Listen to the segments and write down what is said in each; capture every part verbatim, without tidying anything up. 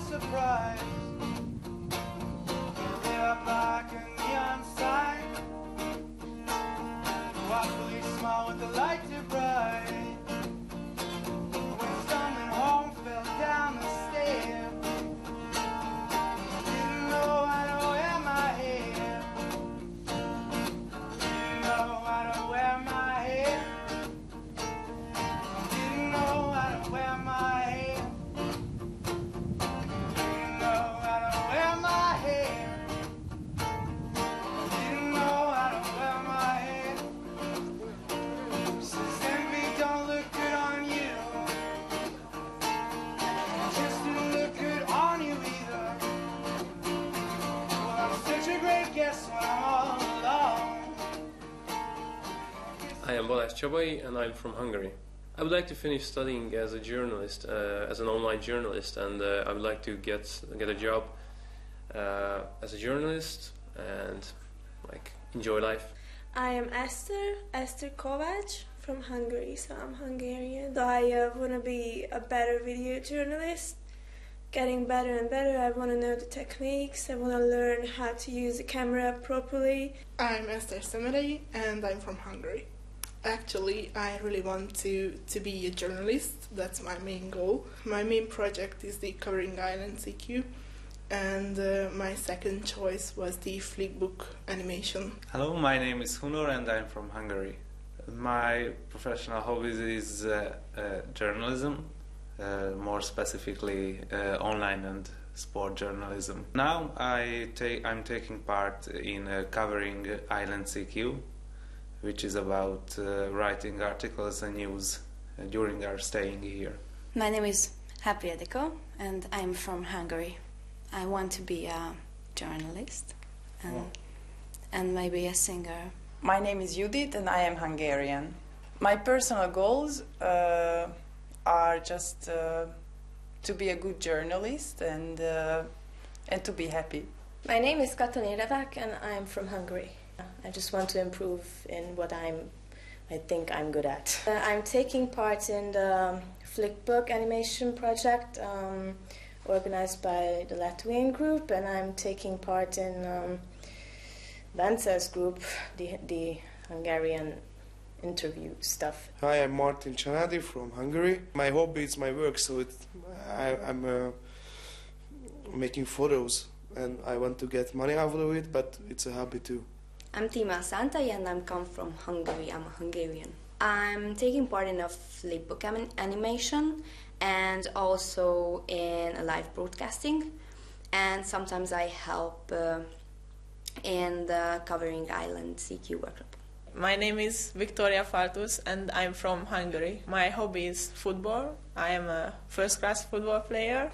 surprise. Lit up like a neon sign. Watch police smile with the light too bright. When stumbling home, fell down the stairs. Didn't know how to wear my hair. Didn't know how to wear my hair. Didn't know how to wear my hair. Didn't know how to wear my hair. Didn't know how to wear my hair. Says envy don't look good on you. Just didn't look good on you either. Well, I'm such a great guest when I'm all alone. I am Balázs Csabai and I'm from Hungary. I would like to finish studying as a journalist, uh, as an online journalist, and uh, I would like to get get a job uh, as a journalist and like enjoy life. I am Esther, Esther Kovács from Hungary, so I'm Hungarian. I uh, want to be a better video journalist, getting better and better. I want to know the techniques, I want to learn how to use the camera properly. I'm Esther Szemerei and I'm from Hungary. Actually, I really want to, to be a journalist. That's my main goal. My main project is the Covering Island C Q, and uh, my second choice was the Flickbook animation. Hello, my name is Hunor and I'm from Hungary. My professional hobbies is uh, uh, journalism, uh, more specifically uh, online and sport journalism. Now I ta- I'm taking part in uh, Covering Island C Q, which is about uh, writing articles and news uh, during our staying here. My name is Happy Edeko and I'm from Hungary. I want to be a journalist and, Wow. and maybe a singer. My name is Judith and I am Hungarian. My personal goals uh, are just uh, to be a good journalist and, uh, and to be happy. My name is Katalin Revák and I'm from Hungary. I just want to improve in what I'm, I think I'm good at. Uh, I'm taking part in the Flickbook animation project um, organized by the Latvian group, and I'm taking part in um, Bence's group, the, the Hungarian interview stuff. Hi, I'm Martin Csanádi from Hungary. My hobby is my work, so it, I, I'm uh, making photos and I want to get money out of it, but it's a hobby too. I'm Tima Santai and I'm come from Hungary. I'm a Hungarian. I'm taking part in a Flipbook anim- animation and also in a live broadcasting, and sometimes I help uh, in the Covering Island C Q workshop. My name is Victoria Faltus and I'm from Hungary. My hobby is football. I am a first-class football player.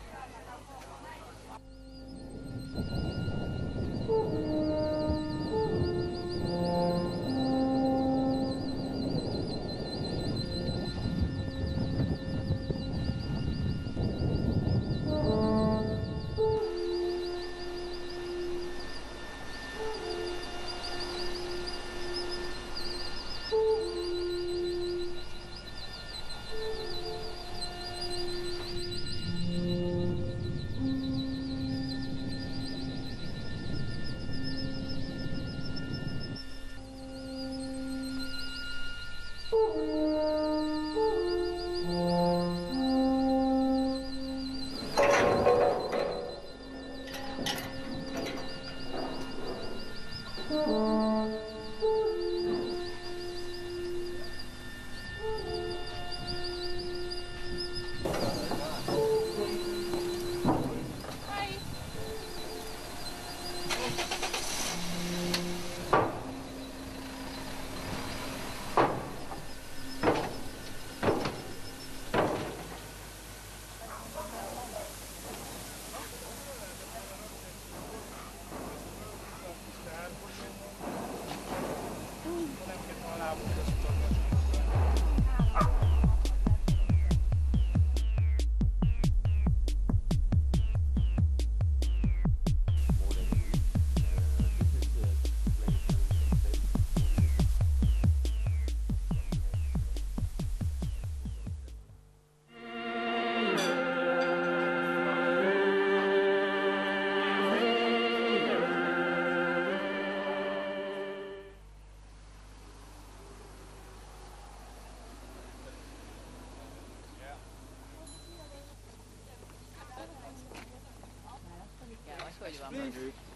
please.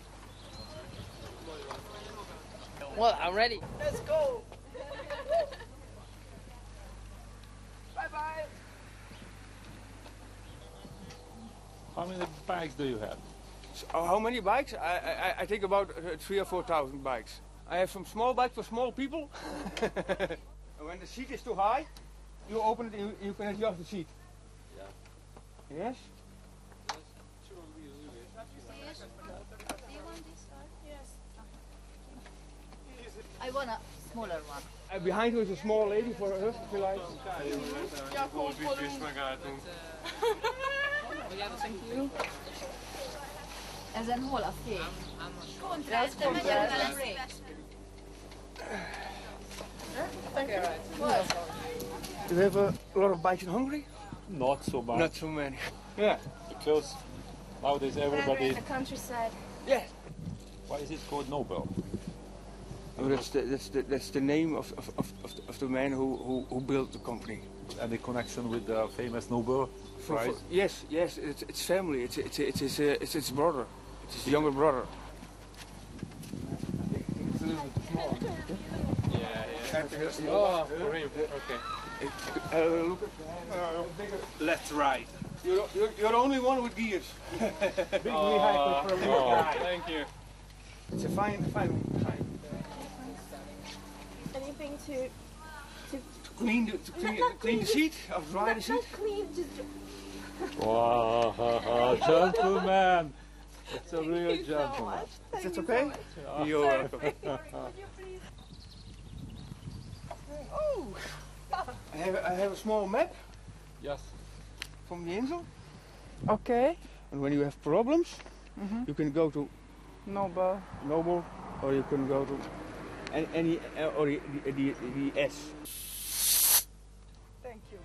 Well, I'm ready. Let's go. Bye bye. How many bikes do you have? So, uh, how many bikes? I, I, I think about uh, three or four thousand bikes. I have some small bikes for small people. And when the seat is too high, you open it and you, you can adjust the seat. Yeah. Yes? I want a smaller one. Uh, behind you is a small lady for her, if you like. Ja, kom voor Ezen hol a fény? Kontraszt, de megyek vele Do you have a lot of bikes in Hungary? Not so much. Not so many. Yeah. Because nowadays everybody... The countryside. Yeah. Why is it called Nobel? Oh, that's the that's the that's the name of of, of, of, the, of the man who, who, who built the company. Any connection with the famous Nobel For- Prize? for- yes, yes, it's it's family. It's it's it's his uh, it's his brother. It's his younger brother. It's a little bit small. Yeah, yeah. Oh, for him. Okay. Uh, look at uh, bigger. Left, right. You're, you're you're the only one with gears. Big Oh, vehicle from your oh, guy. thank you. It's a fine fine fine. Anything to to To clean the to clean, to clean the seat, or dry the seat. not clean, just Wow, gentleman! It's a real gentleman. Is that okay? You're welcome. Oh, I have I have a small map. Yes. From the Insel. Okay. And when you have problems, Mhm. you can go to Nobel. Nobel, or you can go to any, any uh, or the, the, the, the S. Thank you.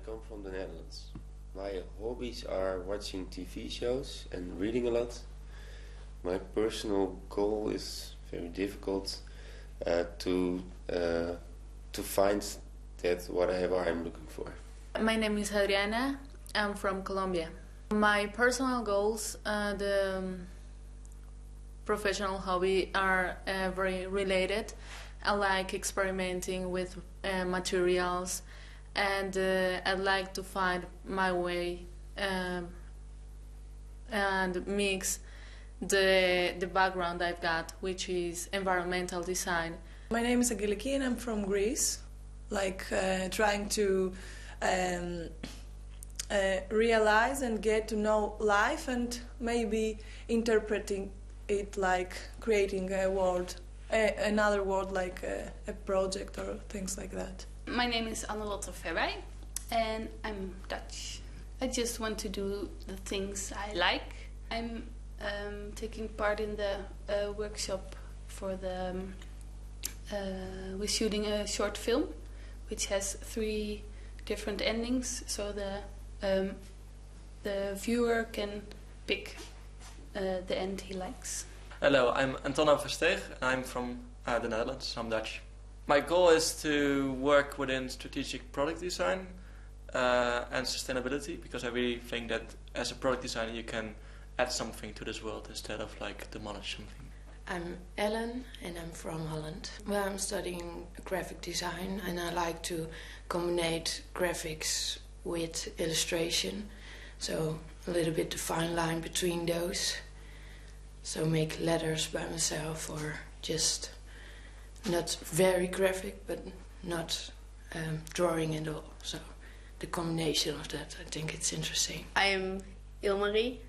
come from the Netherlands. My hobbies are watching T V shows and reading a lot. My personal goal is very difficult uh, to uh, to find that whatever I'm looking for. My name is Adriana. I'm from Colombia. My personal goals, uh, the um, professional hobby are uh, very related. I like experimenting with uh, materials, and uh, I'd like to find my way um, and mix the the background I've got, which is environmental design. My name is Agiliki and I'm from Greece. Like uh, trying to um, uh, realize and get to know life and maybe interpreting it like creating a world, a, another world, like a, a project or things like that. My name is Annelotte Verwij and I'm Dutch. I just want to do the things I like. I'm um, taking part in the uh, workshop for the... Um, uh, we're shooting a short film which has three different endings, so the um, the viewer can pick uh, the end he likes. Hello, I'm Antonio Versteeg and I'm from uh, the Netherlands. I'm Dutch. My goal is to work within strategic product design uh, and sustainability, because I really think that as a product designer you can add something to this world instead of like demolish something. I'm Ellen and I'm from Holland, where I'm studying graphic design, and I like to combine graphics with illustration, so a little bit the fine line between those. So make letters by myself, or just not very graphic but not um, drawing at all. So the combination of that, I think it's interesting. I'm Ilmarie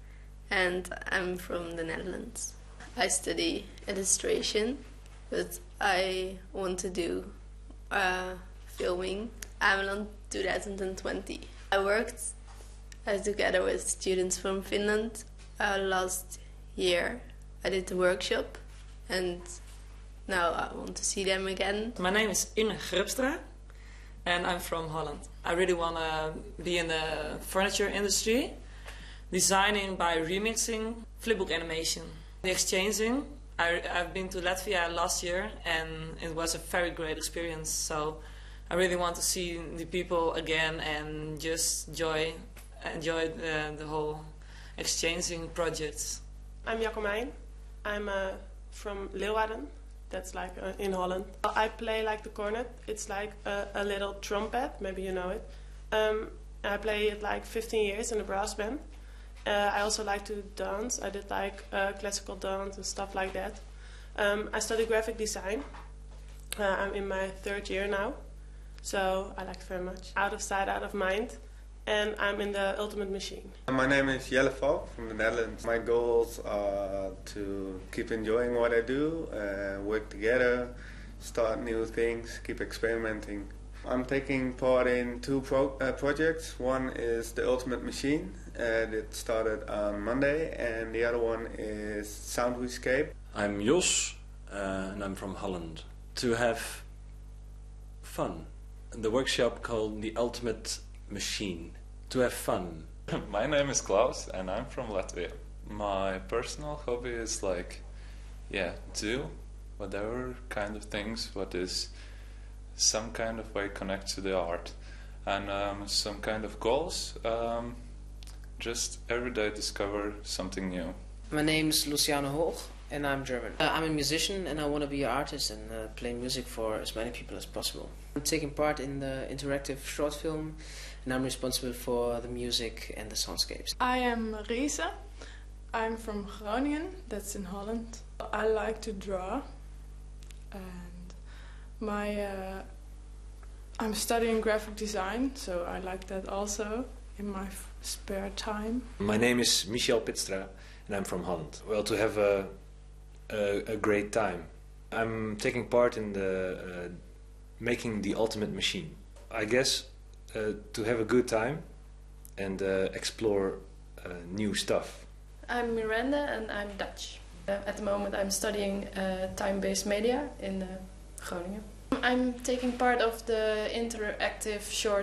and I'm from the Netherlands. I study illustration, but I want to do uh, filming. I'm on two thousand twenty. I worked uh, together with students from Finland uh, last year. I did the workshop and now I want to see them again. My name is Ine Grubstra and I'm from Holland. I really want to be in the furniture industry, designing by remixing flipbook animation. The exchanging, I, I've been to Latvia last year and it was a very great experience, so I really want to see the people again and just enjoy, enjoy the, the whole exchanging projects. I'm Jacomijn. I'm uh, from Leeuwarden, that's like uh, in Holland. I play like the cornet, it's like a, a little trumpet, maybe you know it. Um, I play it like fifteen years in a brass band. Uh, I also like to dance. I did like uh, classical dance and stuff like that. Um, I study graphic design. Uh, I'm in my third year now, so I like it very much. Out of sight, out of mind, and I'm in the Ultimate Machine. My name is Jelle Valk from the Netherlands. My goals are to keep enjoying what I do, uh, work together, start new things, keep experimenting. I'm taking part in two pro uh, projects. One is the Ultimate Machine. Uh, that started on Monday, and the other one is Soundscape. I'm Jos, uh, and I'm from Holland. To have fun. The workshop called The Ultimate Machine. To have fun. My name is Klaus, and I'm from Latvia. My personal hobby is like, yeah, do whatever kind of things what is some kind of way connect to the art, and um, some kind of goals. Um, just every day discover something new. My name is Luciano Hoch and I'm German. Uh, I'm a musician and I want to be an artist and uh, play music for as many people as possible. I'm taking part in the interactive short film and I'm responsible for the music and the soundscapes. I am Risa. I'm from Groningen, that's in Holland. I like to draw and my uh, I'm studying graphic design, so I like that also in my f spare time. My name is Michel Pitstra and I'm from Holland. Well, to have a, a, a great time. I'm taking part in the uh, making the ultimate machine. I guess uh, to have a good time and uh, explore uh, new stuff. I'm Miranda and I'm Dutch. Uh, at the moment I'm studying uh, time-based media in uh, Groningen. I'm taking part of the interactive short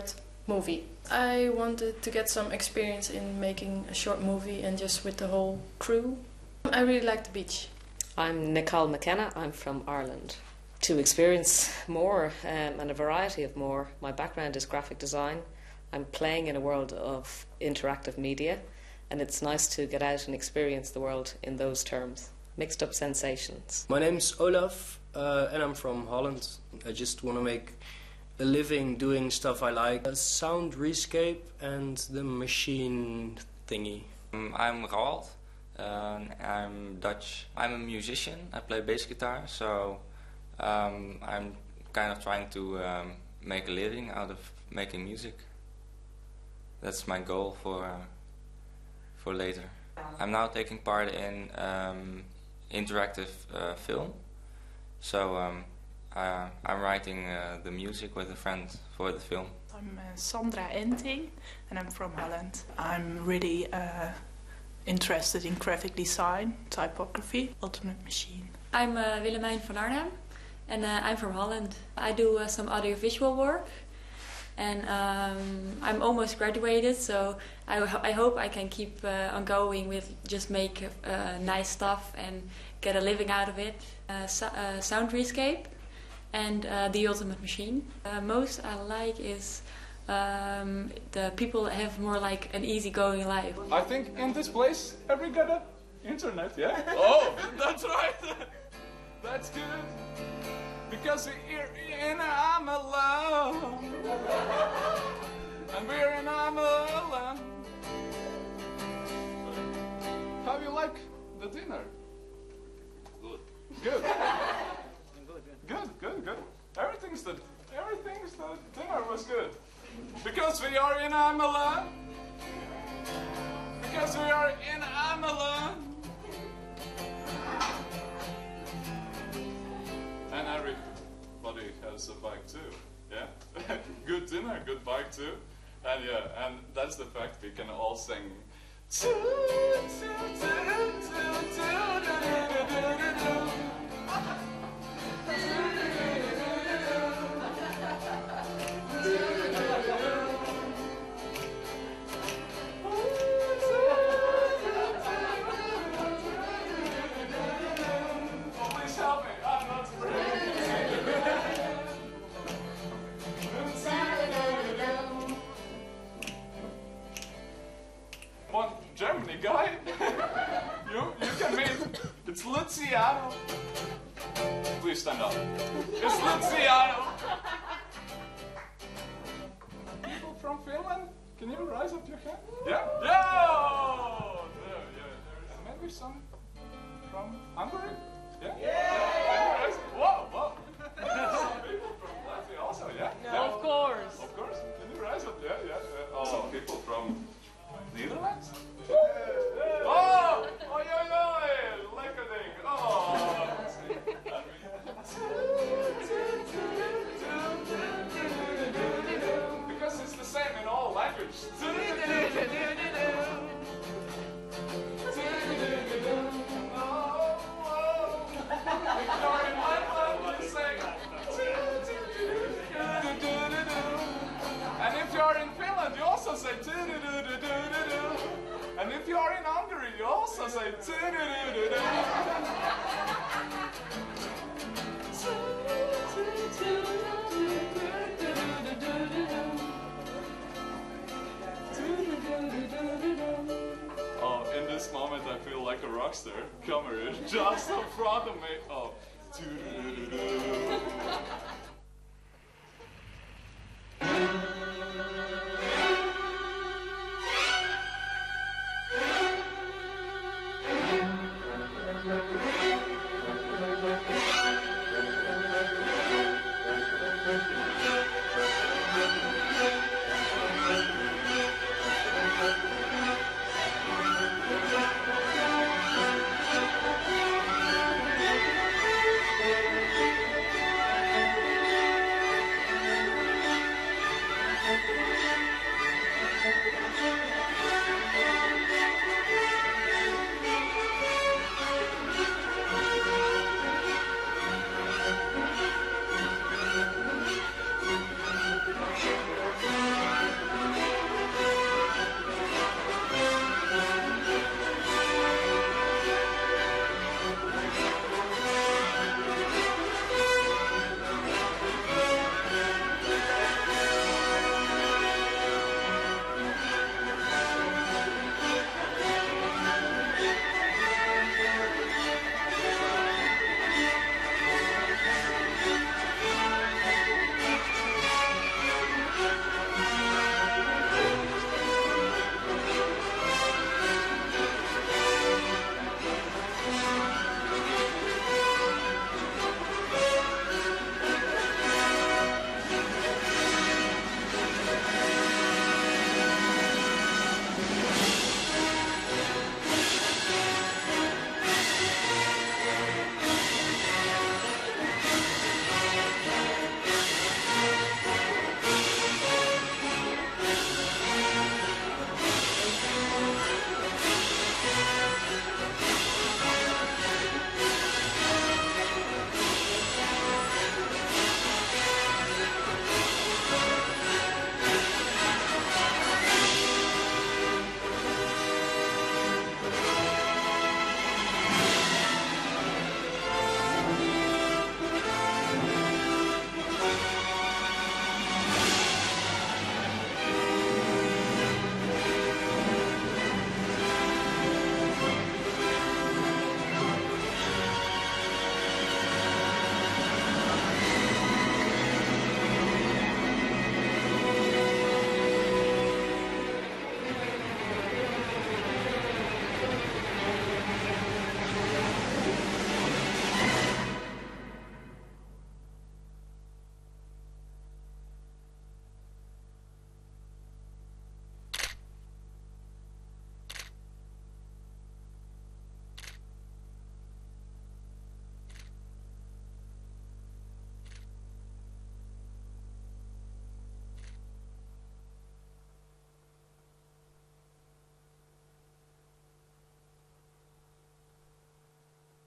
movie. I wanted to get some experience in making a short movie and just with the whole crew. I really like the beach. I'm Nicole McKenna, I'm from Ireland. To experience more um, and a variety of more, my background is graphic design. I'm playing in a world of interactive media, and it's nice to get out and experience the world in those terms. Mixed up sensations. My name's Olaf, uh, and I'm from Holland. I just want to make a living doing stuff I like. Uh, sound Rescape and the machine thingy. Um, I'm Roald. Uh, I'm Dutch. I'm a musician. I play bass guitar, so um, I'm kind of trying to um, make a living out of making music. That's my goal for uh, for later. I'm now taking part in um, interactive uh, film, so um, I, I'm writing uh, the music with a friend for the film. I'm uh, Sandra Enting, and I'm from Holland. I'm really uh, interested in graphic design, typography, Ultimate Machine. I'm uh, Willemijn van Arnhem, and uh, I'm from Holland. I do uh, some audiovisual work, and um, I'm almost graduated, so I, I hope I can keep uh, on going with just make uh, nice stuff and get a living out of it. Uh, so, uh, Sound Rescape and uh, the Ultimate Machine. Uh, most I like is um, the people have more like an easygoing life. I think in this place every got a internet, yeah? Oh, that's right. That's good. Because we're in I'm alone. And we're in I'm alone. How do you like the dinner? Good. Good. Good, good, good. Everything's the everything's the dinner was good. Because we are in I'm alone. Because we are in I'm alone. And everybody has a bike too, yeah? Good dinner, good bike too. And yeah, and that's the fact we can all sing. One Germany guy, you you can meet. It's Luciano. Please stand up. It's Luciano. People from Finland, can you raise up your hand? Yeah. Yeah. There, yeah. And maybe some from Hungary. Yeah. Yeah. Whoa, whoa. Some people from Latvia also. Yeah. No, yeah. of course. Of course. Can you raise up? Yeah, yeah. yeah. Oh. Some people from Netherlands? Oh! Oi, oi, oi! Lekker ding! Oh! Because it's the same in all languages. If you're in Ireland, you say. And if you're in Finland, you also say. And if you are in Hungary, you also say do-do-do-do-do. Oh, in this moment I feel like a rock star. Camera is just in front of me. Oh, do-do-do-do-do.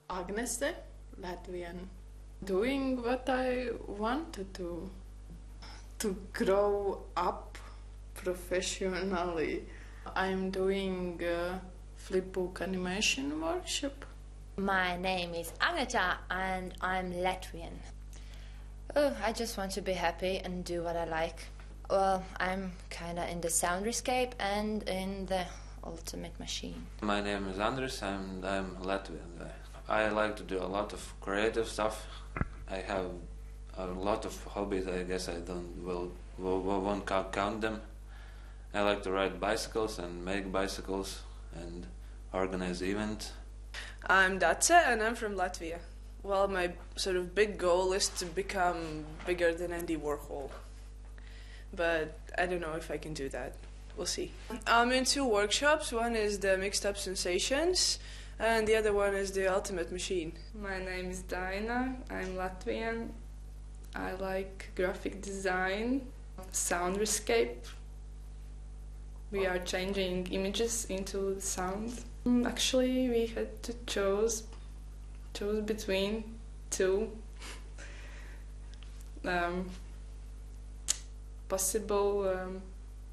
Agnese, Latvian. Doing what I wanted to, to grow up professionally. I'm doing a flipbook animation workshop. My name is Agneta and I'm Latvian. Oh, I just want to be happy and do what I like. Well, I'm kinda in the Soundscape and in the Ultimate Machine. My name is Andris and I'm Latvian. I like to do a lot of creative stuff. I have a lot of hobbies. I guess I don't will, will, will won't count them. I like to ride bicycles and make bicycles and organize events. I'm Dace and I'm from Latvia. Well, my sort of big goal is to become bigger than Andy Warhol. But I don't know if I can do that. We'll see. I'm in two workshops. One is the Mixed Up Sensations and the other one is the Ultimate Machine. My name is Daina. I'm Latvian. I like graphic design, Soundscape. We are changing images into sound. Actually, we had to choose choose between two um, possible um,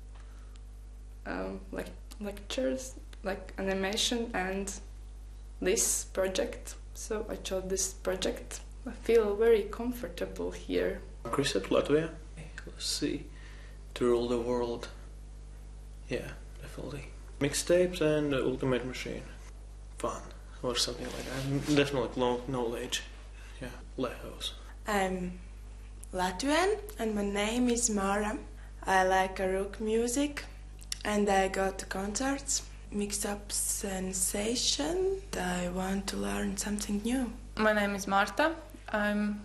um, like lectures, like animation and this project. So I chose this project. I feel very comfortable here. Chris at Latvia. Let's see. To rule the world. Yeah, definitely. Mixtapes and uh, Ultimate Machine. Fun. Or something like that. Definitely long knowledge. Yeah, Legos. I'm Latvian and my name is Mara. I like rock music and I go to concerts. Mixed Up Sensation. I want to learn something new. My name is Marta. I'm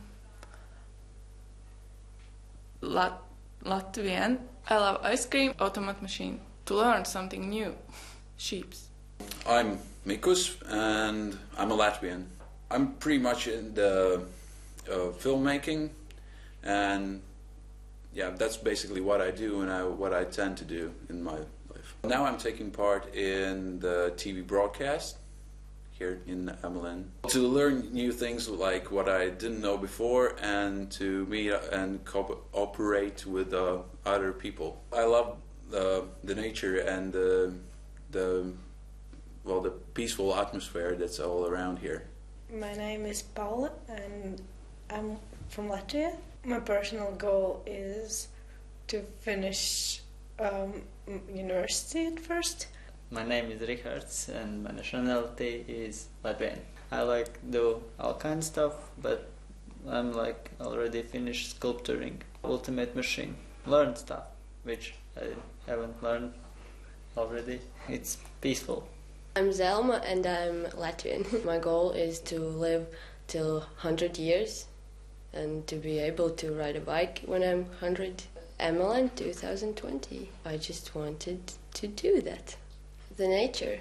Lat- Latvian. I love ice cream, Ultimate Machine. To learn something new. Sheeps. I'm Mikus and I'm a Latvian. I'm pretty much in the uh, filmmaking and yeah, that's basically what I do and I, what I tend to do in my life. Now I'm taking part in the T V broadcast here in Amelin to learn new things like what I didn't know before and to meet and cooperate with uh, other people. I love uh, the nature and the, the well the peaceful atmosphere that's all around here. My name is Paula and I'm from Latvia. My personal goal is to finish um, university at first. My name is Rihards and my nationality is Latvian. I like do all kinds of stuff, but I'm like already finished sculpturing. Ultimate Machine. Learn stuff, which I haven't learned already. It's peaceful. I'm Zelma and I'm Latvian. My goal is to live till one hundred years and to be able to ride a bike when I'm one hundred. Amelin twenty twenty. I just wanted to do that. The nature.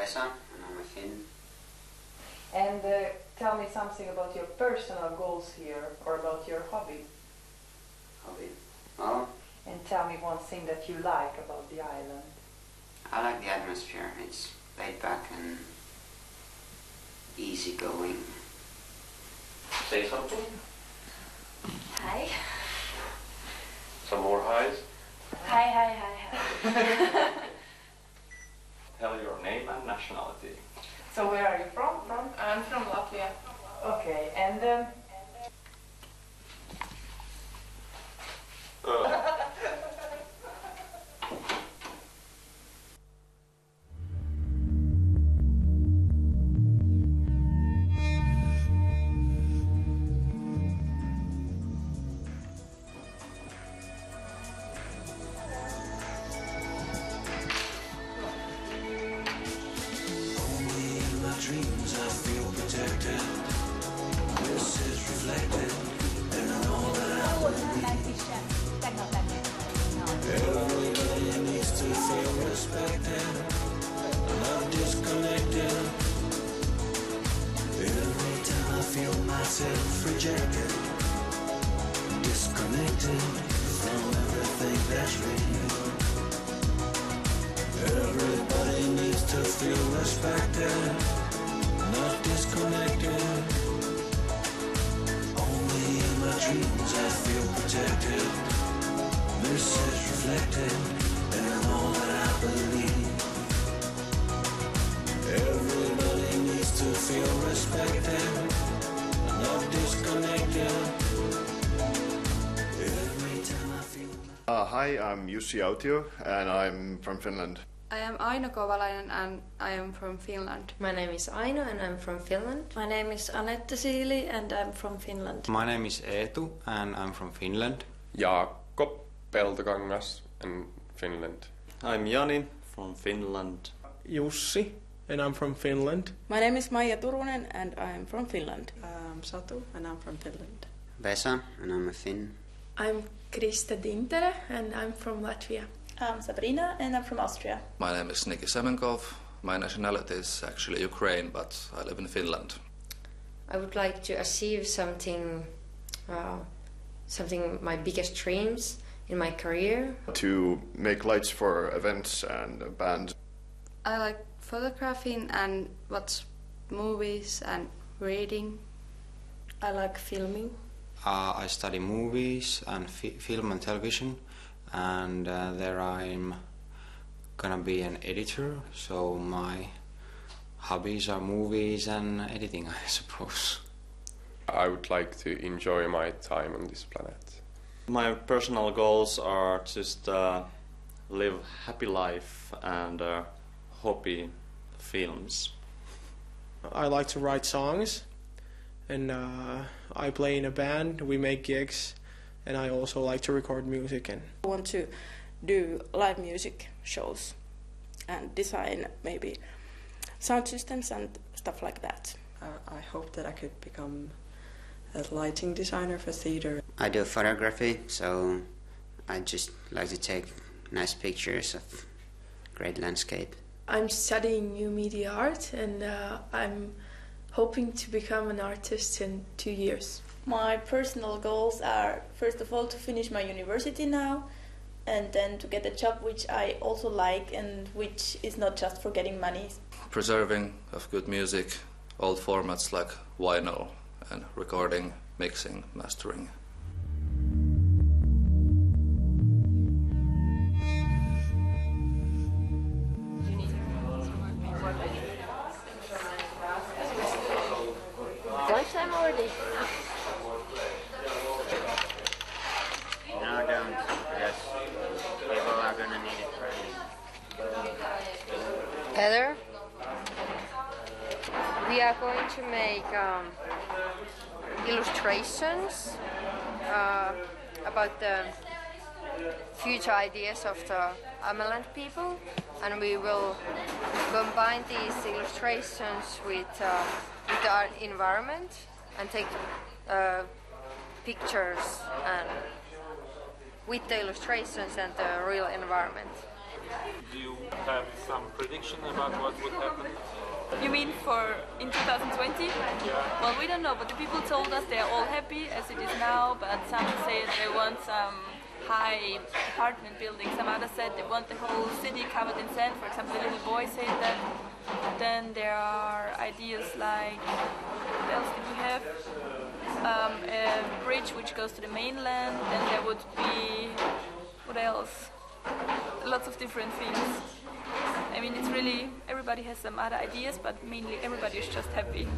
Vesa, and I'm a Finn. And uh, tell me something about your personal goals here, or about your hobby. Hobby? Well, and tell me one thing that you like about the island. I like the atmosphere. It's laid back and easygoing. Say something. Hi. Some more highs. Hi, hi, hi, hi. Tell your name and nationality. So where are you from? From? I'm from Latvia. Okay, and um, Uh. Dreams I feel protected. This is reflected in all that I believe. Everybody needs to feel respected, not disconnected. Every time I feel myself rejected, disconnected from everything that's real. Everybody needs to feel respected, not disconnected. Only in my dreams I feel protected. This is reflected in all that I believe. Everybody needs to feel respected, not disconnected. Every time I feel... Uh, hi, I'm Jussi Autio and I'm from Finland. I am Aino Kovalainen and I am from Finland. My name is Aino and I'm from Finland. My name is Anette Siili and I'm from Finland. My name is Eetu and I'm from Finland. Jaakko Peltokangas and Finland. I'm Jani from Finland. Jussi and I'm from Finland. My name is Maija Turunen and I'm from Finland. I'm Satu and I'm from Finland. Vesa, and I'm a Finn. I'm Krista Dintere and I'm from Latvia. I'm Sabrina and I'm from Austria. My name is Niki Semenkov. My nationality is actually Ukraine, but I live in Finland. I would like to achieve something, uh, something my biggest dreams in my career. To make lights for events and bands. I like photographing and watch movies and reading. I like filming. Uh, I study movies and fi- film and television, and uh, there I'm gonna be an editor, so my hobbies are movies and editing, I suppose. I would like to enjoy my time on this planet. My personal goals are just uh, live happy life and uh, hobby films. I like to write songs, and uh, I play in a band, we make gigs, and I also like to record music. And I want to do live music shows and design maybe sound systems and stuff like that. Uh, I hope that I could become a lighting designer for theater. I do photography, so I just like to take nice pictures of great landscape. I'm studying new media art and uh, I'm hoping to become an artist in two years. My personal goals are, first of all, to finish my university now, and then to get a job which I also like and which is not just for getting money. Preserving of good music, old formats like vinyl, and recording, mixing, mastering. Lunchtime already? No, don't, because people are gonna need it for Heather, we are going to make um, illustrations uh, about the future ideas of the Ameland people, and we will combine these illustrations with, uh, with our environment and take uh, pictures and with the illustrations and the real environment. Do you have some prediction about what would happen? You mean for in two thousand twenty? Yeah. Well, we don't know, but the people told us they are all happy as it is now, but some say they want some high apartment buildings. Some others said they want the whole city covered in sand. For example, the little boy said that. Then there are ideas like, what else did we have? Um, a bridge which goes to the mainland. Then there would be, what else? Lots of different things. I mean, it's really, everybody has some other ideas, but mainly everybody is just happy.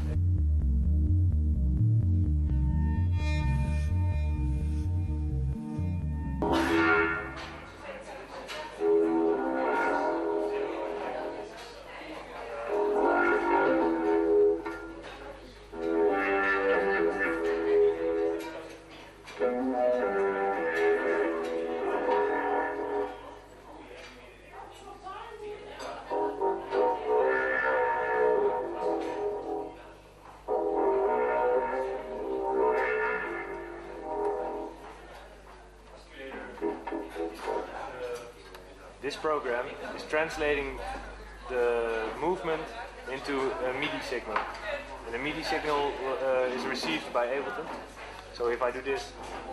This program is translating the movement into a MIDI signal. And the MIDI signal uh, is received by Ableton. So if I do this,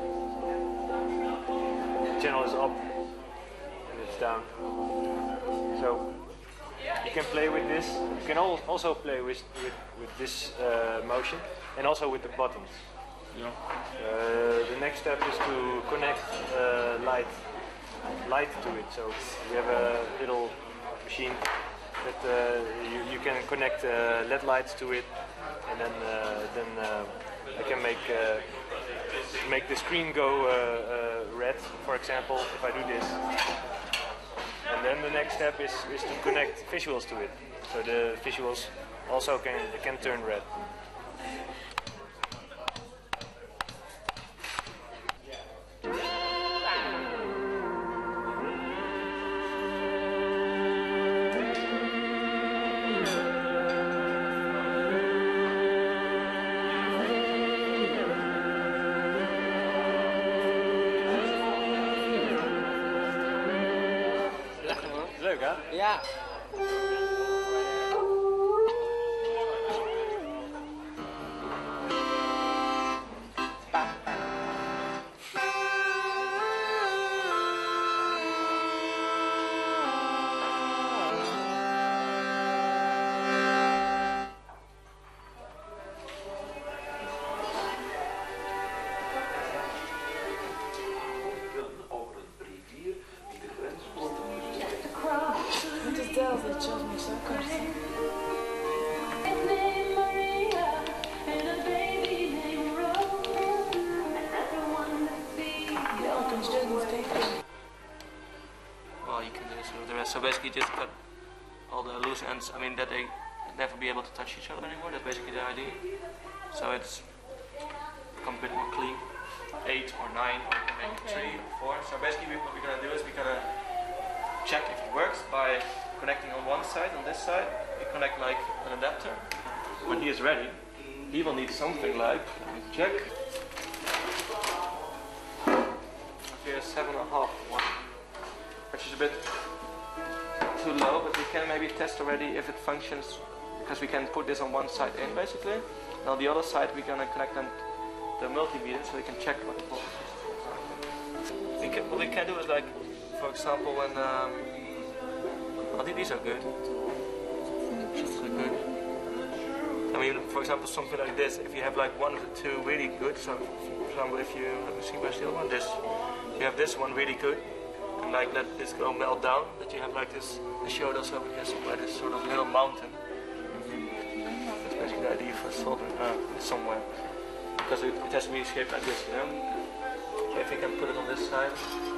the channel is up and it's down. So you can play with this. You can al also play with, with, with this uh, motion and also with the buttons. Yeah. Uh, the next step is to connect uh, light light to it. So we have a little machine that uh, you, you can connect uh, L E D lights to it, and then uh, then uh, I can make uh, make the screen go uh, uh, red, for example, if I do this. And then the next step is, is to connect visuals to it. So the visuals also can can turn red. Leuk hè? Ja. Well, you can do this with the rest. So basically just cut all the loose ends, I mean that they never be able to touch each other anymore. That's basically the idea. So it's become a bit more clean. Eight or nine, or maybe Okay. three or four. So basically what we're gonna do is we're gonna check if it works by connecting on one side, on this side. We connect like an adapter. When he is ready, he will need something like, let me check. Here seven and a half one, which is a bit too low, but we can maybe test already if it functions, because we can put this on one side in basically. And on the other side we're gonna connect them the multimeter so we can check what the voltage is. We can, what we can do is like, for example, when um, I think these are good. These are good. I mean, for example, something like this. If you have like one of the two really good, so for example, if you let me see where's the other one. This, you have this one really good, and like let this go melt down. That you have like this. I showed us over here somewhere this sort of little mountain. That's basically the idea for solving uh, somewhere, because it, it has to be shaped like this, you know. Okay, if you can put it on this side.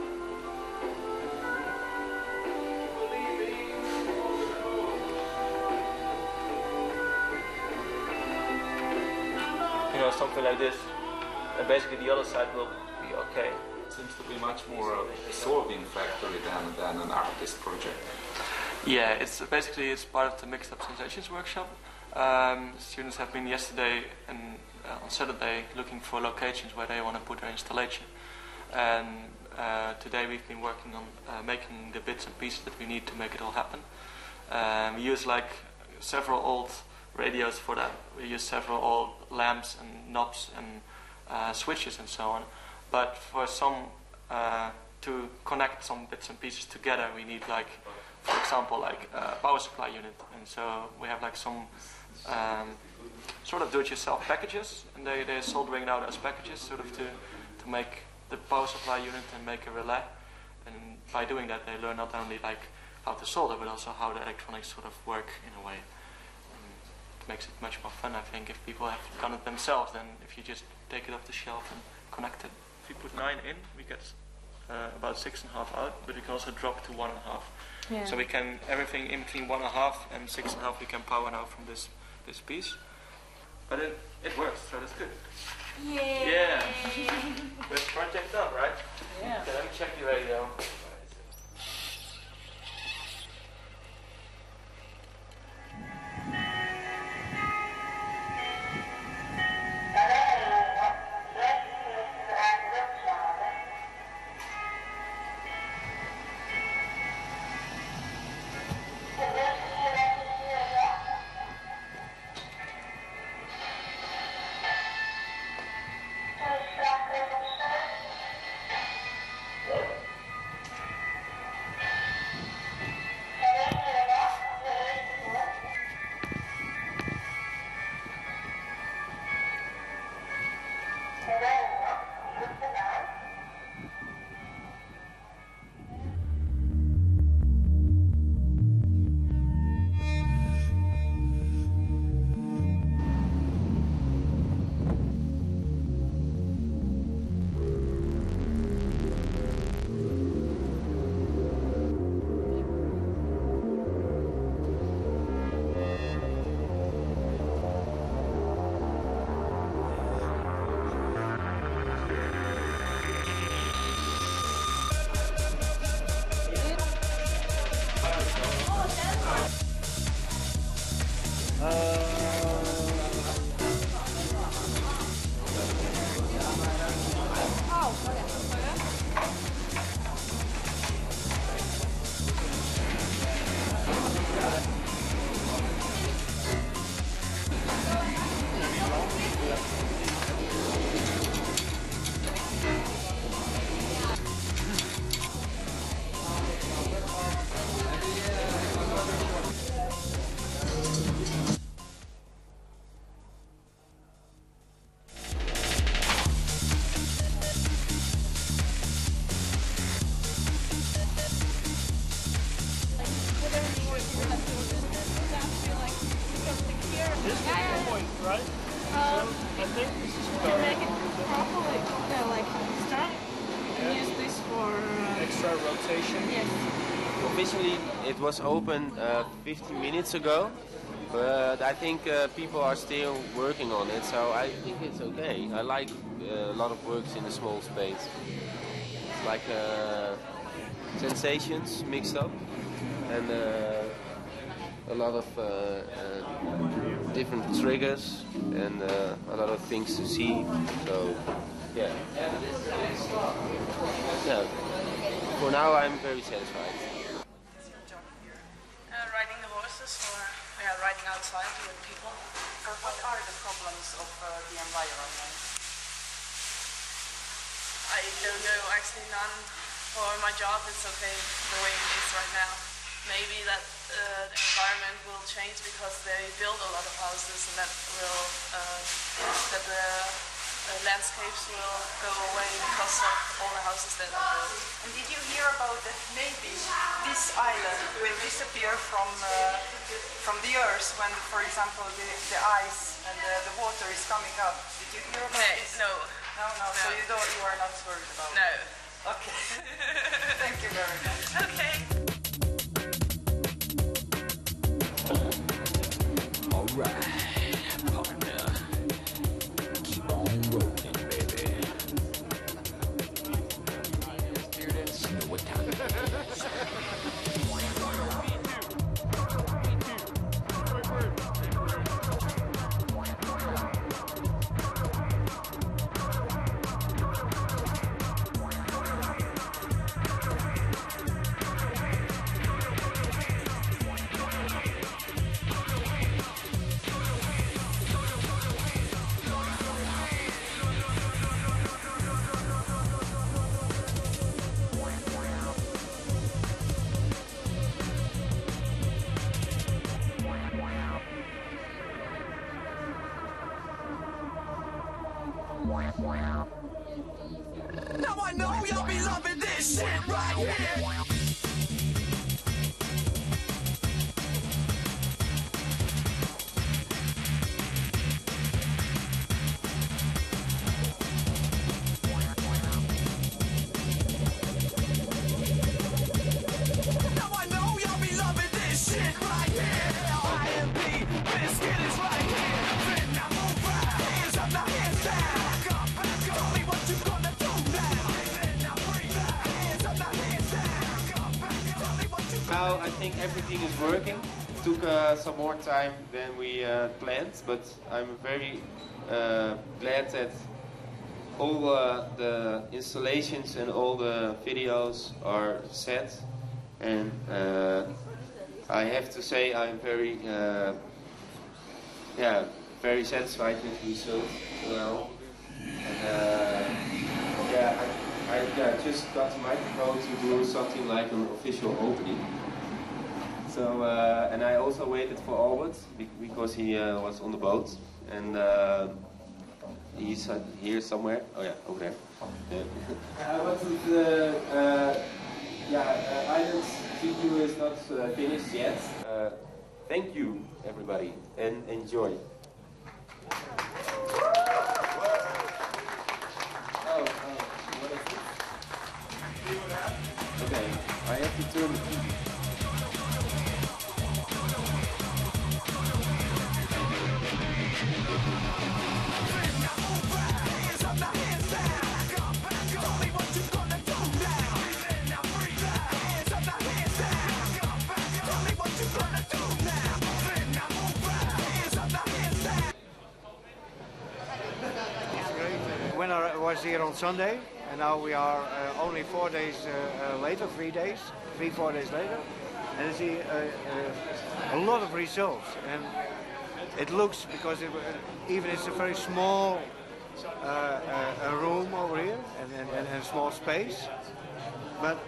You know, something like this, and basically the other side will be okay. It seems to be much more a solving factory than, than an artist project. Yeah, it's basically it's part of the Mixed Up Sensations workshop. Um, students have been yesterday and uh, on Saturday looking for locations where they want to put their installation, and Uh, today we've been working on uh, making the bits and pieces that we need to make it all happen. Um, we use like several old radios for that. We use several old lamps and knobs and uh, switches and so on. But for some, uh, to connect some bits and pieces together, we need like, for example, like a power supply unit. And so we have like some um, sort of do-it-yourself packages, and they, they're soldering out as packages sort of to, to make the power supply unit and make a relay. And by doing that, they learn not only like how to solder, but also how the electronics sort of work in a way. And it makes it much more fun, I think, if people have done it themselves than if you just take it off the shelf and connect it. If you put nine in, we get uh, about six and a half out, but we can also drop to one and a half. Yeah. So we can, everything in between one and a half and six and a half, we can power now from this this piece. But it, it works, so that's good. Yay. Yeah. This project done, right? Yeah. Okay, let me check the radio. It was opened uh, fifteen minutes ago, but I think uh, people are still working on it, so I think it's okay. I like uh, a lot of works in a small space. It's like uh, sensations mixed up, and uh, a lot of uh, uh, different triggers, and uh, a lot of things to see. So, yeah. Yeah. For now, I'm very satisfied. Riding the horses, or yeah, riding outside with people. So what are the problems of uh, the environment? I don't know, actually none. For my job it's okay the way it is right now. Maybe that uh, the environment will change because they build a lot of houses, and that will uh, that the uh, landscapes will go away because of all the houses that are built. And did you hear about that maybe this island will disappear from uh, from the earth when, for example, the, the ice and the, the water is coming up? Did you hear about hey, this? No. No, no, no. So you don't, you are not worried about no. it? No. Okay. Thank you very much. Okay. All right. Now I know you'll be loving this shit right here. Now I think everything is working. It took uh, some more time than we uh, planned, but I'm very uh, glad that all uh, the installations and all the videos are set. And uh, I have to say I'm very, uh, yeah, very satisfied with the result. Well, and, uh, yeah, I, I yeah, just got the microphone to do something like an official opening. So, uh, and I also waited for Albert because he uh, was on the boat, and uh, he's uh, here somewhere. Oh yeah, over there. Yeah. I wanted uh, uh, yeah, uh, Island's video is not uh, finished yet. Uh, thank you, everybody, and enjoy. Oh, oh, what is this? Okay, I have to turn the T V. When I was here on Sunday, and now we are uh, only four days uh, uh, later, three days, three, four days later, and I see uh, uh, a lot of results. And it looks, because it, uh, even it's a very small uh, uh, a room over here, and, and, and, and a small space, but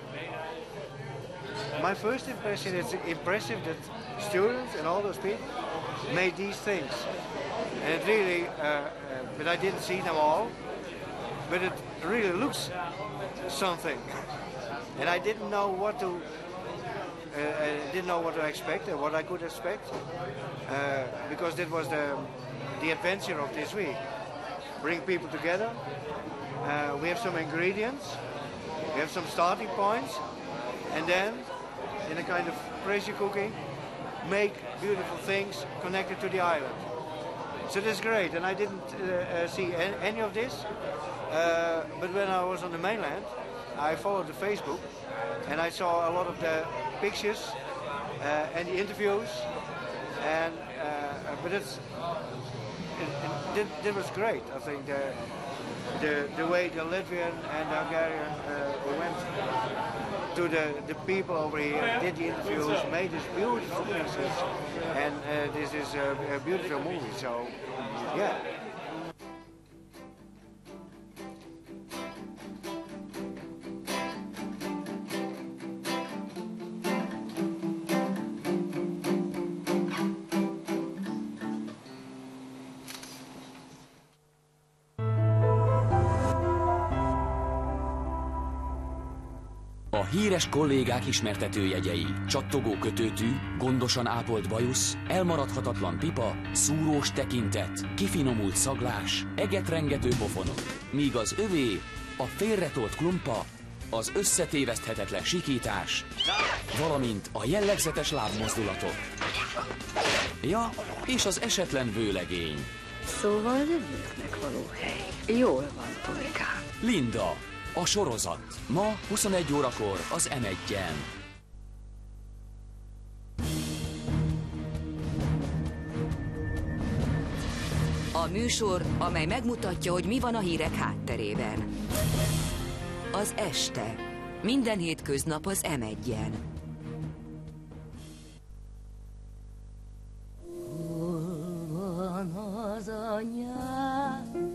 my first impression is impressive that students and all those people made these things. And it really, uh, uh, but I didn't see them all, but it really looks something. And I didn't know what to, uh, I didn't know what to expect and what I could expect, uh, because that was the, the adventure of this week. Bring people together, uh, we have some ingredients, we have some starting points, and then, in a kind of pressure cooking, make beautiful things connected to the island. So that's great, and I didn't uh, uh, see any, any of this, uh, but when I was on the mainland, I followed the Facebook, and I saw a lot of the pictures uh, and the interviews, and uh, but it's, it, it, that was great. I think the the, the way the Latvian and Hungarian uh, went to the, the people over here, did the interviews, made these beautiful pieces, and uh, this is a, a beautiful movie, so yeah. A híres kollégák ismertetőjegyei, csattogó kötőtű, gondosan ápolt bajusz, elmaradhatatlan pipa, szúrós tekintet, kifinomult szaglás, egetrengető pofonok, míg az övé a félretolt klumpa, az összetéveszthetetlen sikítás, valamint a jellegzetes lábmozdulatok. Ja, és az esetlen vőlegény. Szóval lövőknek való hely. Jól van, Tolykám. Linda, a sorozat. Ma huszonegy órakor az em egyen. A műsor, amely megmutatja, hogy mi van a hírek hátterében. Az este. Minden hétköznap az em egyen. Hol van az anyám?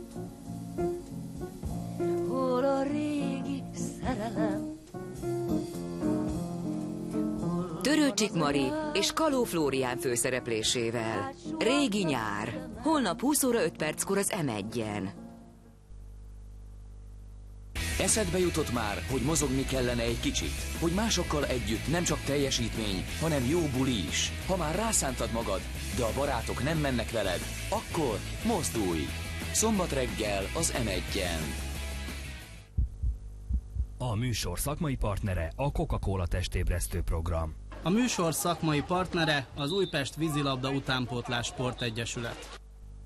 Hol a régi szerelem? Törőcsik Mari és Kaló Flórián főszereplésével. Régi nyár. Holnap húsz óra öt perckor az em egyen. Eszedbe jutott már, hogy mozogni kellene egy kicsit? Hogy másokkal együtt nem csak teljesítmény, hanem jó buli is? Ha már rászántad magad, de a barátok nem mennek veled, akkor mozdulj! Szombat reggel az em egyen. A műsor szakmai partnere a Coca-Cola testébresztő program. A műsor szakmai partnere az Újpest Vízilabda Utánpótlás Sportegyesület.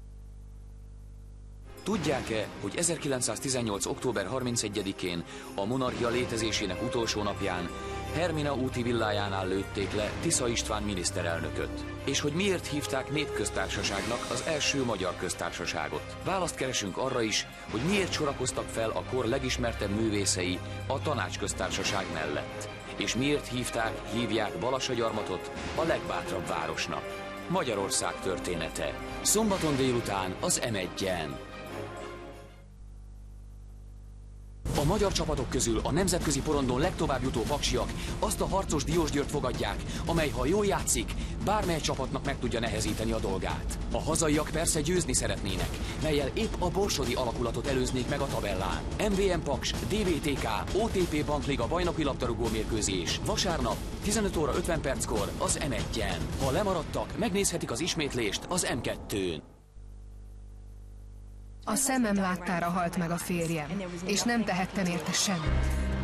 Tudják-e, hogy ezerkilencszáztizennyolc. október harmincegyedikén, a monarchia létezésének utolsó napján Hermina úti villájánál lőtték le Tisza István miniszterelnököt? És hogy miért hívták népköztársaságnak az első magyar köztársaságot? Választ keresünk arra is, hogy miért sorakoztak fel a kor legismertebb művészei a tanácsköztársaság mellett. És miért hívták, hívják Balassagyarmatot a legbátrabb városnak. Magyarország története. Szombaton délután az em egyen. A magyar csapatok közül a nemzetközi porondon legtovább jutó paksiak azt a harcos Diósgyőrt fogadják, amely, ha jól játszik, bármely csapatnak meg tudja nehezíteni a dolgát. A hazaiak persze győzni szeretnének, mellyel épp a borsodi alakulatot előznék meg a tabellán. em vé em Paks, dé vé té ká, o té pé Bankliga bajnoki labdarúgó mérkőzés. Vasárnap tizenöt óra ötven perckor az em egyen. Ha lemaradtak, megnézhetik az ismétlést az em kettőn. A szemem láttára halt meg a férjem, és nem tehettem érte semmit.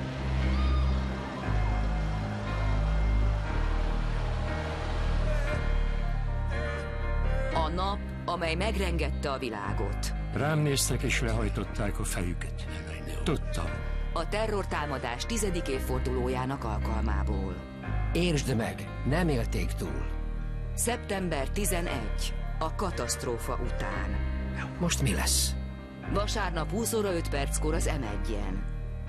A nap, amely megrengette a világot. Rám néztek és lehajtották a fejüket. Tudtam. A terrortámadás tizedik évfordulójának alkalmából. Értsd meg, nem élték túl. szeptember tizenegy. A katasztrófa után. Most mi lesz? Vasárnap húsz óra öt perckor az em egyen.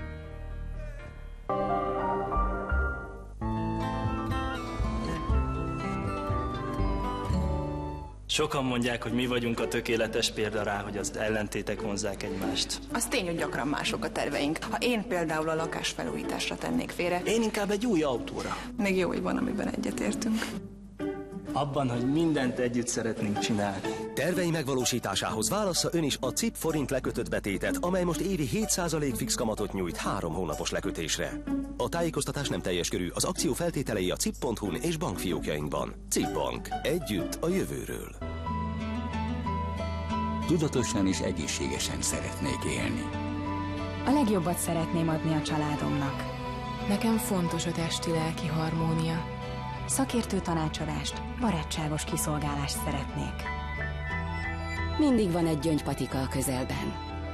Sokan mondják, hogy mi vagyunk a tökéletes példa rá, hogy az ellentétek vonzzák egymást. Az tény, hogy gyakran mások a terveink. Ha én például a lakásfelújításra tennék félre... Én inkább egy új autóra. Még jó, hogy van, amiben egyetértünk. Abban, hogy mindent együtt szeretnénk csinálni. Tervei megvalósításához válassza ön is a cé i pé forint lekötött betétet, amely most évi hét százalék fix kamatot nyújt három hónapos lekötésre. A tájékoztatás nem teljes körű, az akció feltételei a cip pont hu-n és bankfiókjainkban. cip Bank. Együtt a jövőről. Tudatosan és egészségesen szeretnék élni. A legjobbat szeretném adni a családomnak. Nekem fontos a testi-lelki harmónia. Szakértő tanácsadást, barátságos kiszolgálást szeretnék. Mindig van egy gyöngypatika a közelben.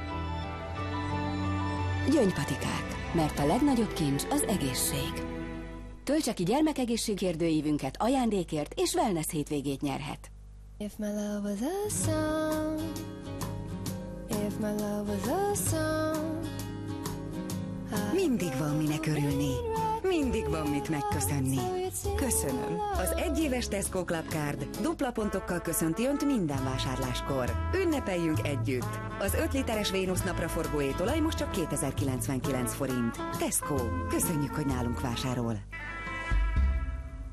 Gyöngypatikák, mert a legnagyobb kincs az egészség. Töltse ki gyermekegészségkérdőívünket ajándékért, és wellness hétvégét nyerhet. If my love was a song, if my love was a song, mindig van minek örülni. Mindig van mit megköszönni. Köszönöm. Az egyéves Tesco Club Card dupla pontokkal köszönti Önt minden vásárláskor. Ünnepeljünk együtt. Az öt literes Vénusz napraforgó étolaj most csak kétezer-kilencvenkilenc forint. Tesco. Köszönjük, hogy nálunk vásárol.